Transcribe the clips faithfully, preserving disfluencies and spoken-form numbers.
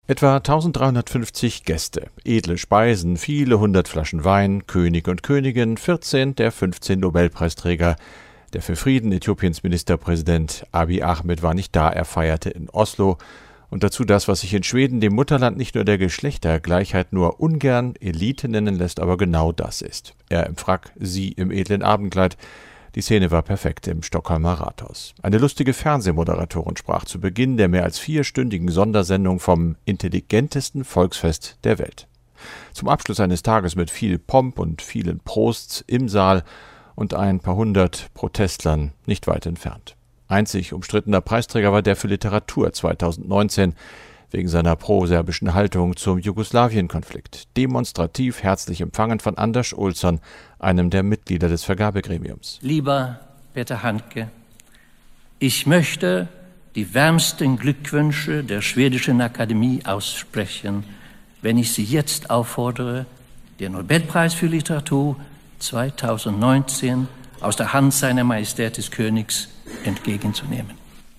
Etwa eintausenddreihundertfünfzig Gäste, edle Speisen, viele hundert Flaschen Wein, König und Königin, vierzehn der fünfzehn Nobelpreisträger. Der für Frieden Äthiopiens Ministerpräsident Abiy Ahmed war nicht da, er feierte in Oslo. Und dazu das, was sich in Schweden, dem Mutterland nicht nur der Geschlechtergleichheit, nur ungern Elite nennen lässt, aber genau das ist. Er im Frack, sie im edlen Abendkleid. Die Szene war perfekt im Stockholmer Rathaus. Eine lustige Fernsehmoderatorin sprach zu Beginn der mehr als vierstündigen Sondersendung vom intelligentesten Volksfest der Welt. Zum Abschluss eines Tages mit viel Pomp und vielen Prosts im Saal und ein paar hundert Protestlern nicht weit entfernt. Einzig umstrittener Preisträger war der für Literatur zweitausendneunzehn, wegen seiner pro-serbischen Haltung zum Jugoslawien-Konflikt. Demonstrativ herzlich empfangen von Anders Olsson, einem der Mitglieder des Vergabegremiums. Lieber Peter Handke, ich möchte die wärmsten Glückwünsche der Schwedischen Akademie aussprechen, wenn ich Sie jetzt auffordere, den Nobelpreis für Literatur zweitausendneunzehn aus der Hand seiner Majestät des Königs entgegenzunehmen.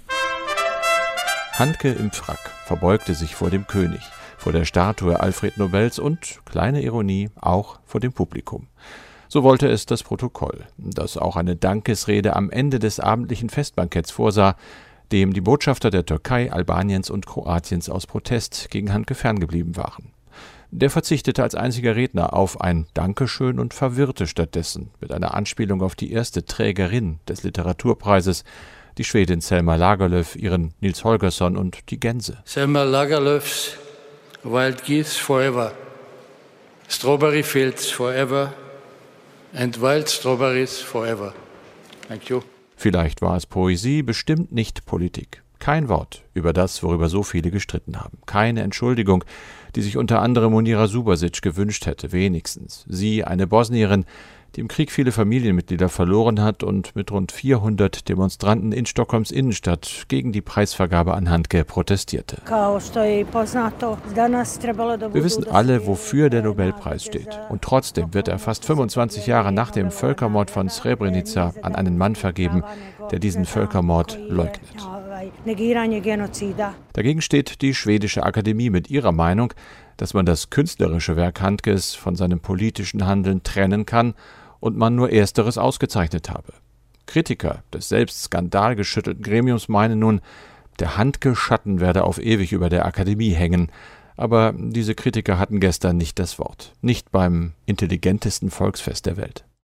Handke im Frack verbeugte sich vor dem König, vor der Statue Alfred Nobels und, kleine Ironie, auch vor dem Publikum. So wollte es das Protokoll, das auch eine Dankesrede am Ende des abendlichen Festbanketts vorsah, dem die Botschafter der Türkei, Albaniens und Kroatiens aus Protest gegen Handke ferngeblieben waren. Der verzichtete als einziger Redner auf ein Dankeschön und verwirrte stattdessen mit einer Anspielung auf die erste Trägerin des Literaturpreises, die Schwedin Selma Lagerlöf, ihren Nils Holgersson und die Gänse. Selma Lagerlöfs Wild Geese Forever, Strawberry Fields Forever and Wild Strawberries Forever. Thank you. Vielleicht war es Poesie, bestimmt nicht Politik. Kein Wort über das, worüber so viele gestritten haben. Keine Entschuldigung, die sich unter anderem Munira Subasic gewünscht hätte, wenigstens. Sie, eine Bosnierin, die im Krieg viele Familienmitglieder verloren hat und mit rund vierhundert Demonstranten in Stockholms Innenstadt gegen die Preisvergabe an Handke protestierte. Wir wissen alle, wofür der Nobelpreis steht. Und trotzdem wird er fast fünfundzwanzig Jahre nach dem Völkermord von Srebrenica an einen Mann vergeben, der diesen Völkermord leugnet. Dagegen steht die Schwedische Akademie mit ihrer Meinung, dass man das künstlerische Werk Handkes von seinem politischen Handeln trennen kann und man nur Ersteres ausgezeichnet habe. Kritiker des selbst skandalgeschüttelten Gremiums meinen nun, der Handke-Schatten werde auf ewig über der Akademie hängen. Aber diese Kritiker hatten gestern nicht das Wort. Nicht beim intelligentesten Volksfest der Welt.